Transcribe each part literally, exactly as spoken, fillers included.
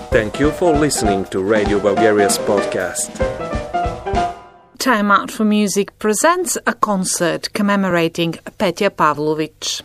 Thank you for listening to Radio Bulgaria's podcast. Time Out for Music presents a concert commemorating Petya Pavlovich.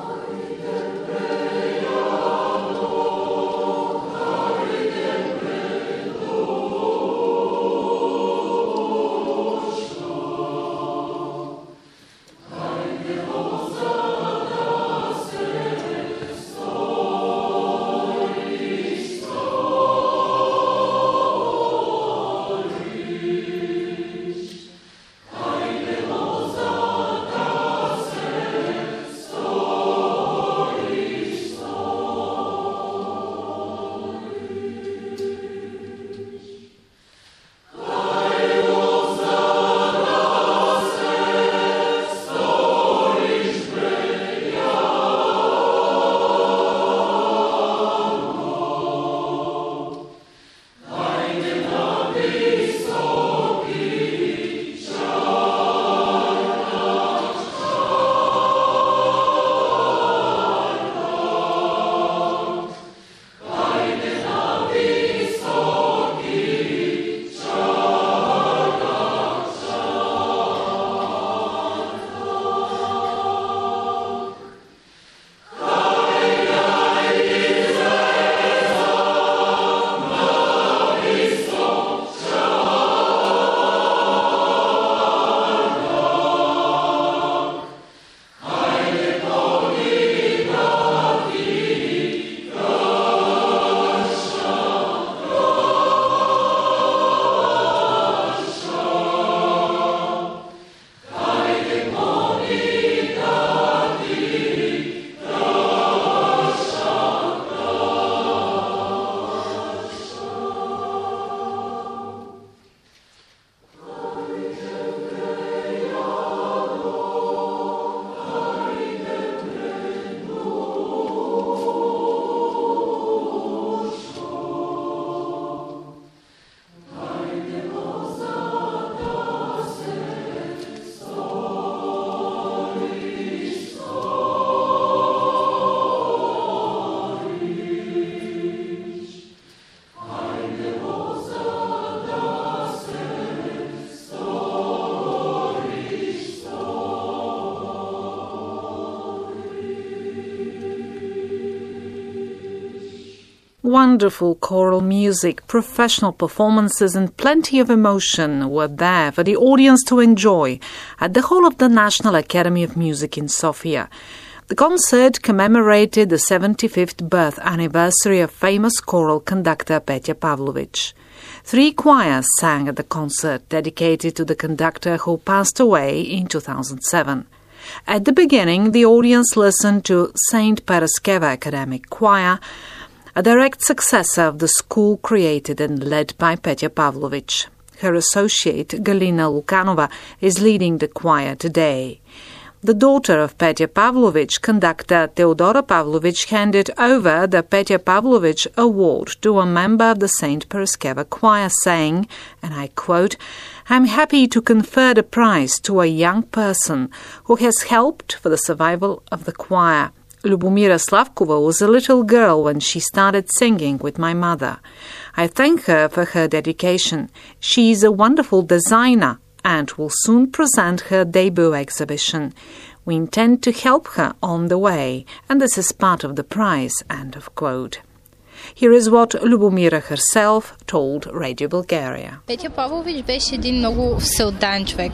Wonderful choral music, professional performances and plenty of emotion were there for the audience to enjoy at the hall of the National Academy of Music in Sofia. The concert commemorated the seventy-fifth birth anniversary of famous choral conductor Petya Pavlovich. Three choirs sang at the concert dedicated to the conductor who passed away in two thousand seven. At the beginning, the audience listened to Saint Paraskeva Academic Choir, a direct successor of the school created and led by Petya Pavlovich. Her associate, Galina Lukanova, is leading the choir today. The daughter of Petya Pavlovich, conductor Teodora Pavlovich, handed over the Petya Pavlovich Award to a member of the Saint Paraskeva Choir, saying, and I quote, "I'm happy to confer the prize to a young person who has helped for the survival of the choir. Lubomira Slavkova was a little girl when she started singing with my mother. I thank her for her dedication. She is a wonderful designer and will soon present her debut exhibition. We intend to help her on the way, and this is part of the prize." End of quote. Here is what Lubomira herself told Radio Bulgaria. Petya Pavlovich беше един много всеотдаен човек.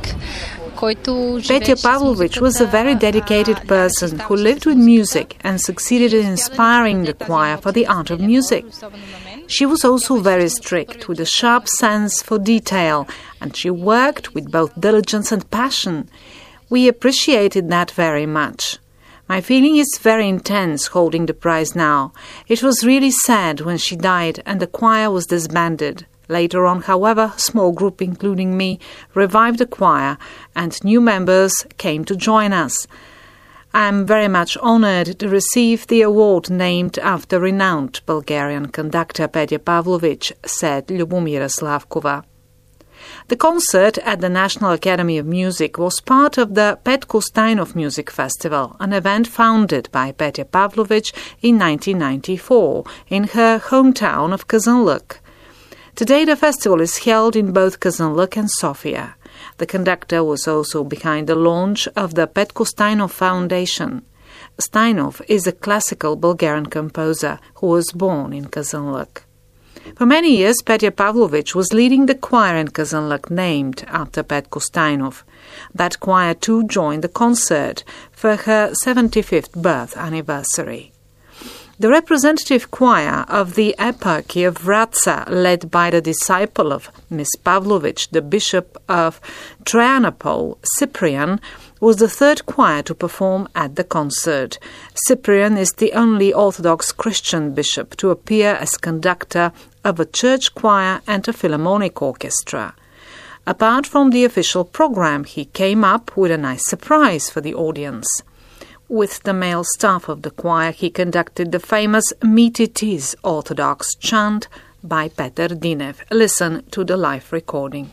Petya Pavlovich was a very dedicated person who lived with music and succeeded in inspiring the choir for the art of music. She was also very strict, with a sharp sense for detail, and she worked with both diligence and passion. We appreciated that very much. My feeling is very intense holding the prize now. It was really sad when she died and the choir was disbanded. Later on, however, a small group, including me, revived the choir and new members came to join us. I am very much honored to receive the award named after renowned Bulgarian conductor Petya Pavlovich, said Lubomira Slavkova. The concert at the National Academy of Music was part of the Petko Steinov Music Festival, an event founded by Petya Pavlovich in nineteen ninety-four in her hometown of Kazanluk. Today the festival is held in both Kazanluk and Sofia. The conductor was also behind the launch of the Petko Steinov Foundation. Steinov is a classical Bulgarian composer who was born in Kazanluk. For many years, Petya Pavlovich was leading the choir in Kazanluk named after Petko Steinov. That choir too joined the concert for her seventy-fifth birth anniversary. The representative choir of the eparchy of Vratsa, led by the disciple of Miss Pavlovich, the Bishop of Traianopole, Cyprian, was the third choir to perform at the concert. Cyprian is the only Orthodox Christian bishop to appear as conductor of a church choir and a philharmonic orchestra. Apart from the official program, he came up with a nice surprise for the audience. With the male staff of the choir, he conducted the famous Mititis Orthodox chant by Peter Dinev. Listen to the live recording.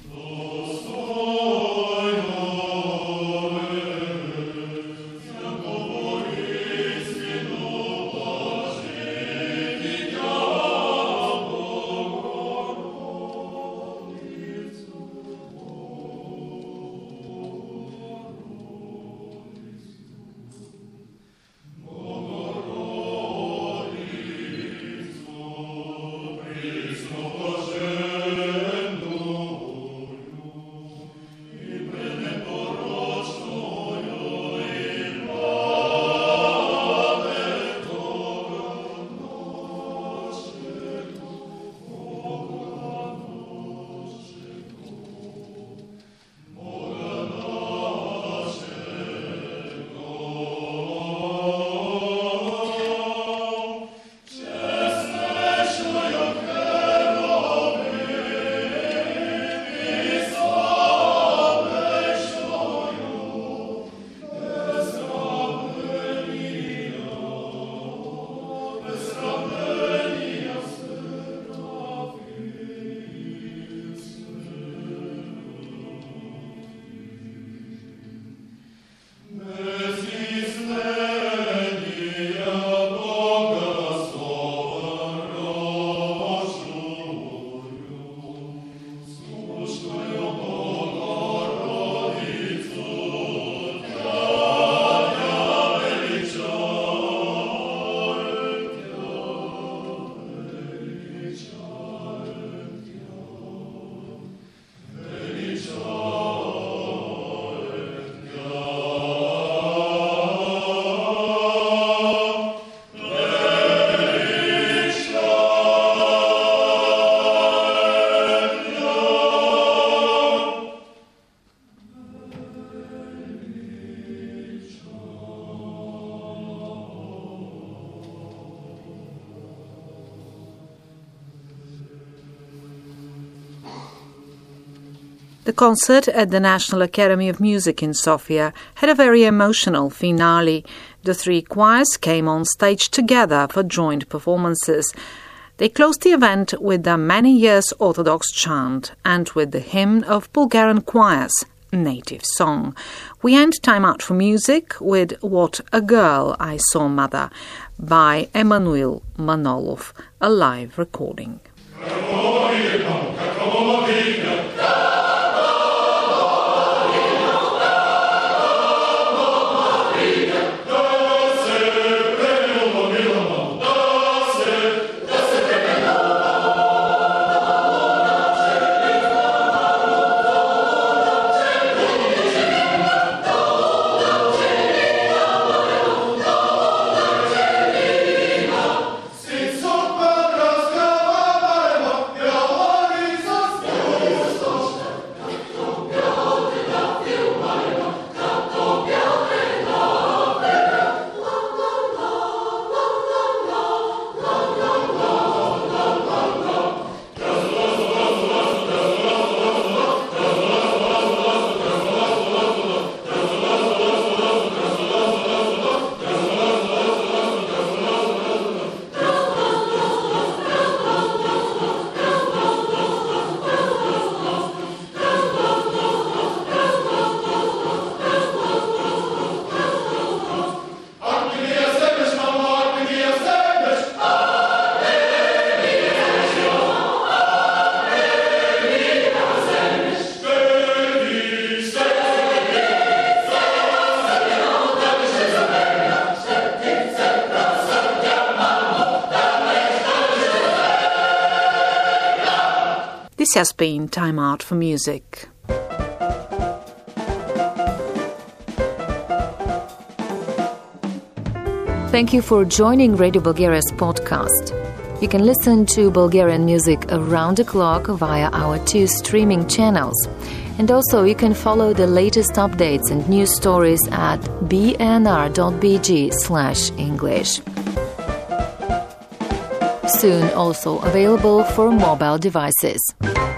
The concert at the National Academy of Music in Sofia had a very emotional finale. The three choirs came on stage together for joint performances. They closed the event with the Many Years Orthodox chant and with the hymn of Bulgarian choirs, Native Song. We end Time Out for Music with What a Girl I Saw Mother by Emanuel Manolov, a live recording. Baba This has been Time Out for Music. Thank you for joining Radio Bulgaria's podcast. You can listen to Bulgarian music around the clock via our two streaming channels. And also you can follow the latest updates and news stories at b n r dot b g slash English. Soon also available for mobile devices.